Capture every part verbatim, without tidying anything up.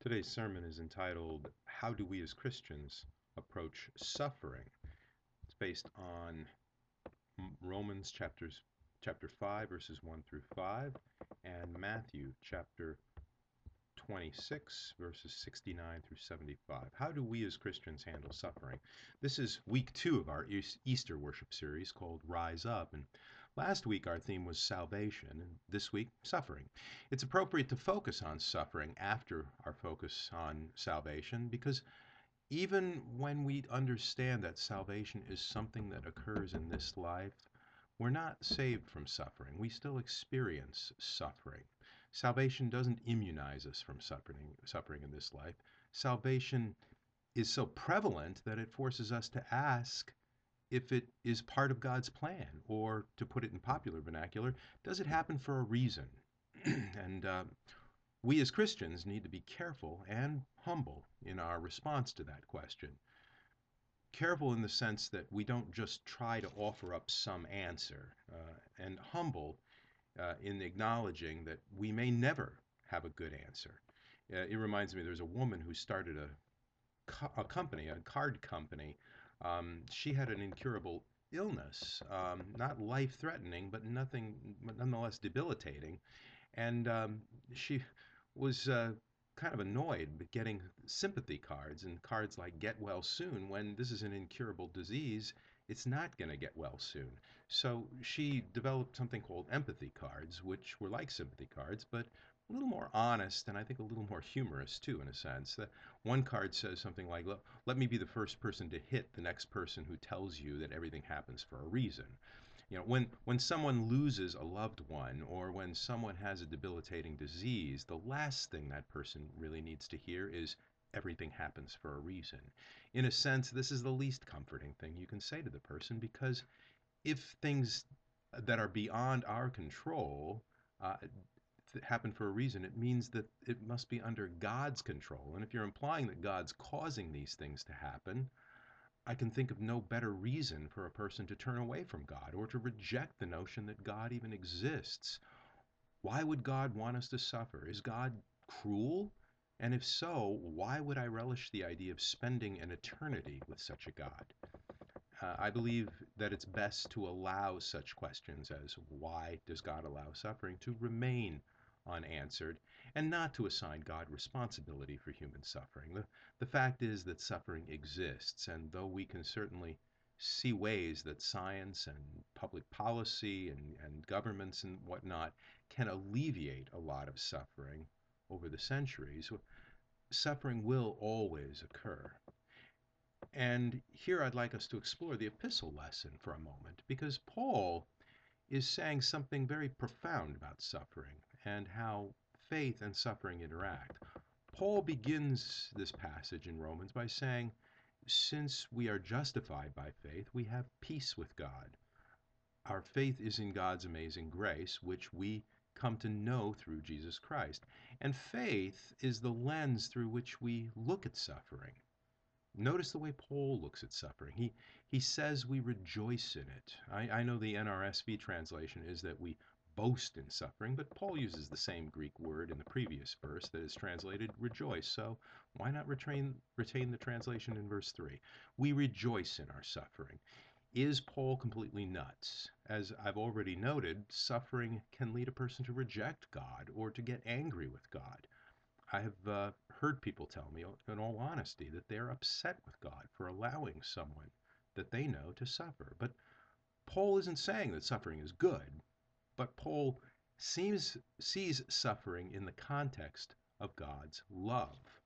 Today's sermon is entitled, How Do We as Christians Approach Suffering? It's based on Romans chapters, chapter five, verses one through five, and Matthew chapter twenty-six, verses sixty-nine through seventy-five. How do we as Christians handle suffering? This is week two of our Easter worship series called Rise Up. And last week our theme was salvation, and this week, suffering. It's appropriate to focus on suffering after our focus on salvation because even when we understand that salvation is something that occurs in this life, we're not saved from suffering. We still experience suffering. Salvation doesn't immunize us from suffering, suffering in this life. Salvation is so prevalent that it forces us to ask if it is part of God's plan, or to put it in popular vernacular, does it happen for a reason? and uh, we as Christians need to be careful and humble in our response to that question. Careful in the sense that we don't just try to offer up some answer, uh, and humble uh, in acknowledging that we may never have a good answer. Uh, it reminds me, there's a woman who started a, co- a company, a card company. Um, she had an incurable illness, um, not life-threatening, but nothing, but nonetheless debilitating. And um, she was uh, kind of annoyed getting sympathy cards and cards like "Get well soon," when this is an incurable disease. It's not going to get well soon. So she developed something called empathy cards, which were like sympathy cards, but a little more honest, and I think a little more humorous too, in a sense. That one card says something like, "Let let me be the first person to hit the next person who tells you that everything happens for a reason." You know, when when someone loses a loved one, or when someone has a debilitating disease, the last thing that person really needs to hear is everything happens for a reason. In a sense, this is the least comforting thing you can say to the person, because if things that are beyond our control uh, happen for a reason, it means that it must be under God's control. And if you're implying that God's causing these things to happen, I can think of no better reason for a person to turn away from God, or to reject the notion that God even exists. Why would God want us to suffer? Is God cruel? And if so, why would I relish the idea of spending an eternity with such a God? Uh, I believe that it's best to allow such questions as why does God allow suffering to remain unanswered, and not to assign God responsibility for human suffering. The, the fact is that suffering exists, and though we can certainly see ways that science and public policy and, and governments and whatnot can alleviate a lot of suffering over the centuries, suffering will always occur. And here I'd like us to explore the epistle lesson for a moment, because Paul is saying something very profound about suffering and how faith and suffering interact. Paul begins this passage in Romans by saying, since we are justified by faith, we have peace with God. Our faith is in God's amazing grace, which we come to know through Jesus Christ. And faith is the lens through which we look at suffering. Notice the way Paul looks at suffering. He he says we rejoice in it. I, I know the N R S V translation is that we boast in suffering, but Paul uses the same Greek word in the previous verse that is translated rejoice. So why not retain, retain the translation in verse three? We rejoice in our suffering. Is Paul completely nuts? As I've already noted, suffering can lead a person to reject God or to get angry with God. I have uh, heard people tell me, in all honesty, that they're upset with God for allowing someone that they know to suffer. But Paul isn't saying that suffering is good, but Paul seems, sees suffering in the context of God's love.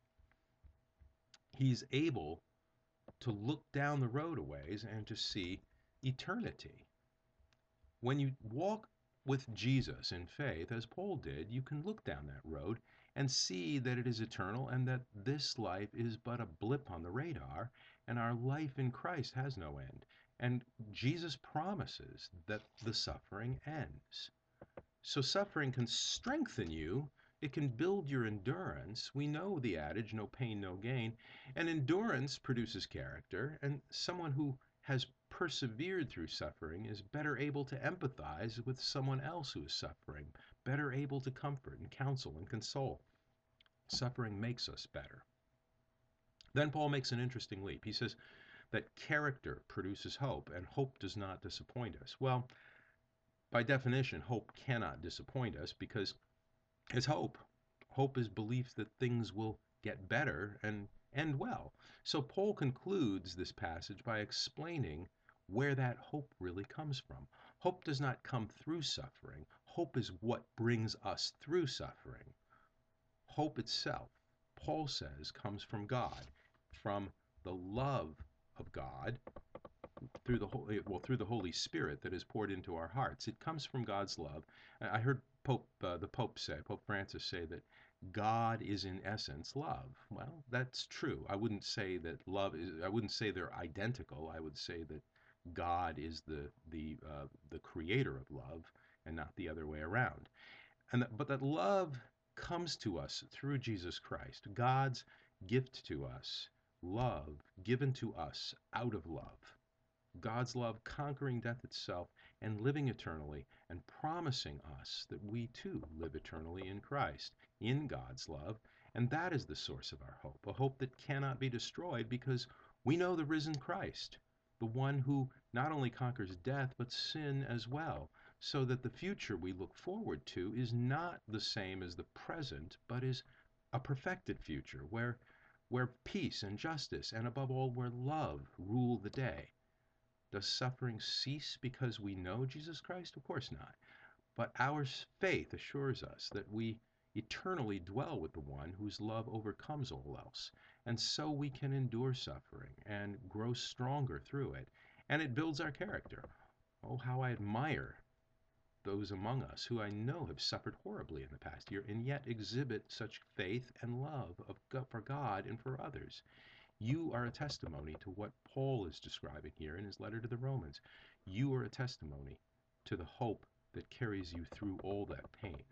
He's able to look down the road a ways and to see eternity. When you walk with Jesus in faith, as Paul did, you can look down that road and see that it is eternal, and that this life is but a blip on the radar, and our life in Christ has no end. And Jesus promises that the suffering ends. So suffering can strengthen you. It can build your endurance. We know the adage, no pain, no gain. And endurance produces character, and someone who has persevered through suffering is better able to empathize with someone else who is suffering, better able to comfort and counsel and console. Suffering makes us better. Then Paul makes an interesting leap. He says that character produces hope, and hope does not disappoint us. Well, by definition, hope cannot disappoint us because it's hope. Hope is belief that things will get better and end well. So Paul concludes this passage by explaining where that hope really comes from. Hope does not come through suffering. Hope is what brings us through suffering. Hope itself, Paul says, comes from God, from the love of God through the Holy, well, through the Holy Spirit that is poured into our hearts. It comes from God's love. I heard Pope, uh, the Pope say, Pope Francis say that God is in essence love. Well, that's true. I wouldn't say that love is. I wouldn't say they're identical. I would say that God is the the uh, the creator of love, and not the other way around. And that, but that love comes to us through Jesus Christ. God's gift to us, love given to us out of love. God's love conquering death itself and living eternally and promising us that we too live eternally in Christ, in God's love. And that is the source of our hope, a hope that cannot be destroyed because we know the risen Christ, the one who not only conquers death but sin as well, so that the future we look forward to is not the same as the present, but is a perfected future where, where peace and justice and above all where love rule the day. Does suffering cease because we know Jesus Christ? Of course not. But our faith assures us that we eternally dwell with the one whose love overcomes all else. And so we can endure suffering and grow stronger through it. And it builds our character. Oh, how I admire those among us who I know have suffered horribly in the past year and yet exhibit such faith and love of God, for God and for others. You are a testimony to what Paul is describing here in his letter to the Romans. You are a testimony to the hope that carries you through all that pain.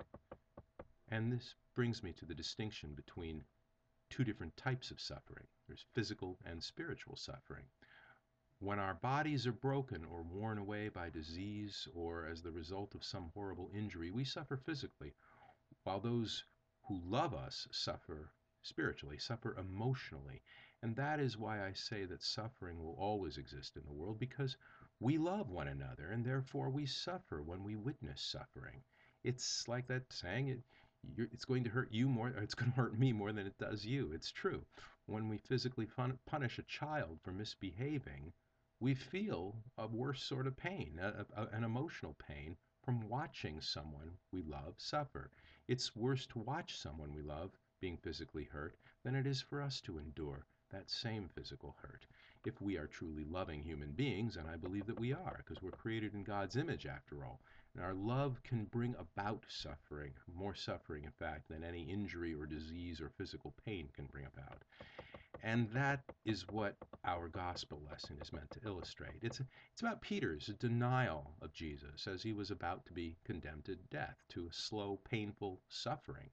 And this brings me to the distinction between two different types of suffering. There's physical and spiritual suffering. When our bodies are broken or worn away by disease or as the result of some horrible injury, we suffer physically, while those who love us suffer spiritually, suffer emotionally. And that is why I say that suffering will always exist in the world, because we love one another and therefore we suffer when we witness suffering. It's like that saying, it, you're, it's going to hurt you more, or it's going to hurt me more than it does you. It's true. When we physically fun, punish a child for misbehaving, we feel a worse sort of pain, a, a, an emotional pain from watching someone we love suffer. It's worse to watch someone we love being physically hurt than it is for us to endure that same physical hurt. If we are truly loving human beings, and I believe that we are, because we're created in God's image after all, and our love can bring about suffering, more suffering in fact than any injury or disease or physical pain can bring about. And that is what our gospel lesson is meant to illustrate. It's, it's about Peter's denial of Jesus as he was about to be condemned to death, to a slow, painful suffering.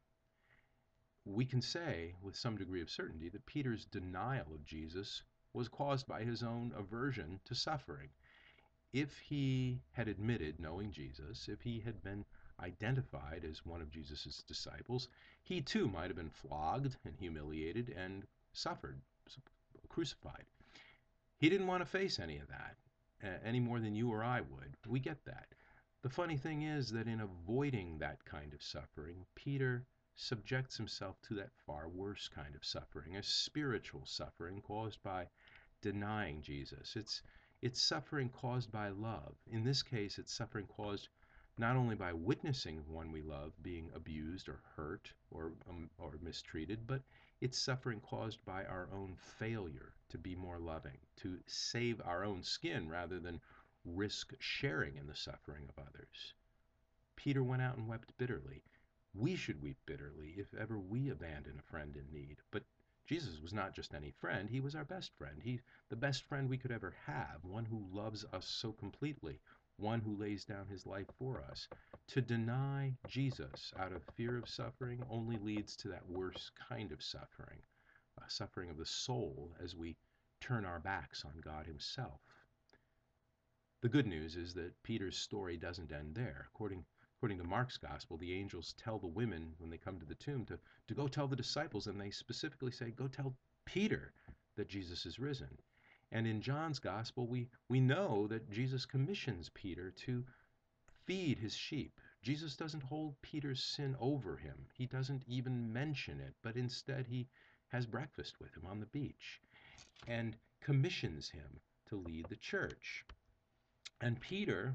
We can say with some degree of certainty that Peter's denial of Jesus was caused by his own aversion to suffering. If he had admitted knowing Jesus, if he had been identified as one of Jesus' disciples, he too might have been flogged and humiliated and suffered, crucified. He didn't want to face any of that, uh, any more than you or I would. We get that. The funny thing is that in avoiding that kind of suffering, Peter subjects himself to that far worse kind of suffering, a spiritual suffering caused by denying Jesus. It's it's suffering caused by love. In this case, it's suffering caused not only by witnessing one we love being abused or hurt or um, or mistreated, but it's suffering caused by our own failure to be more loving, to save our own skin rather than risk sharing in the suffering of others. Peter went out and wept bitterly. We should weep bitterly if ever we abandon a friend in need. But Jesus was not just any friend, he was our best friend. He, the best friend we could ever have, one who loves us so completely, one who lays down his life for us. To deny Jesus out of fear of suffering only leads to that worse kind of suffering, a suffering of the soul as we turn our backs on God himself. The good news is that Peter's story doesn't end there. According According to Mark's gospel, the angels tell the women when they come to the tomb to, to go tell the disciples, and they specifically say, go tell Peter that Jesus is risen. And in John's gospel, we, we know that Jesus commissions Peter to feed his sheep. Jesus doesn't hold Peter's sin over him. He doesn't even mention it, but instead he has breakfast with him on the beach and commissions him to lead the church. And Peter,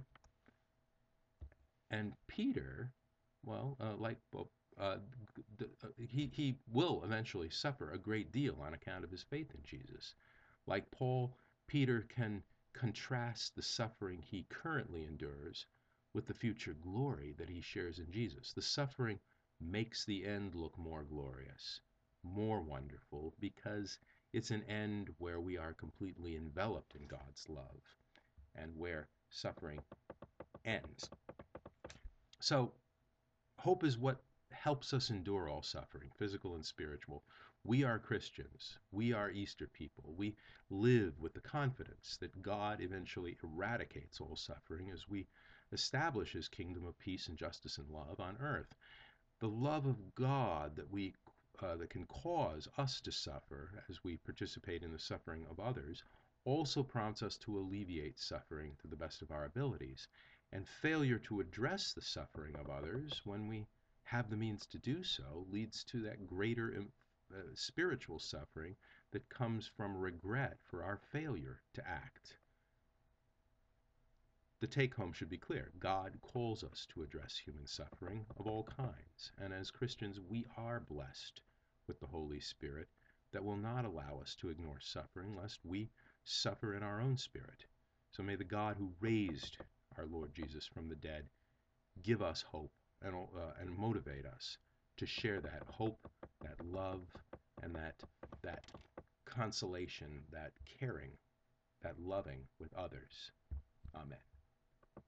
and Peter, well, uh, like uh, the, uh, he he will eventually suffer a great deal on account of his faith in Jesus. Like Paul, Peter can contrast the suffering he currently endures with the future glory that he shares in Jesus. The suffering makes the end look more glorious, more wonderful, because it's an end where we are completely enveloped in God's love and where suffering ends. So, hope is what helps us endure all suffering, physical and spiritual. We are Christians. We are Easter people. We live with the confidence that God eventually eradicates all suffering as we establish his kingdom of peace and justice and love on earth. The love of God that we uh, that can cause us to suffer as we participate in the suffering of others also prompts us to alleviate suffering to the best of our abilities. And failure to address the suffering of others when we have the means to do so leads to that greater uh, spiritual suffering that comes from regret for our failure to act. The take home should be clear. God calls us to address human suffering of all kinds. And as Christians, we are blessed with the Holy Spirit that will not allow us to ignore suffering lest we suffer in our own spirit. So may the God who raised our Lord Jesus from the dead give us hope and, uh, and motivate us to share that hope, that love, and that, that consolation, that caring, that loving with others. Amen.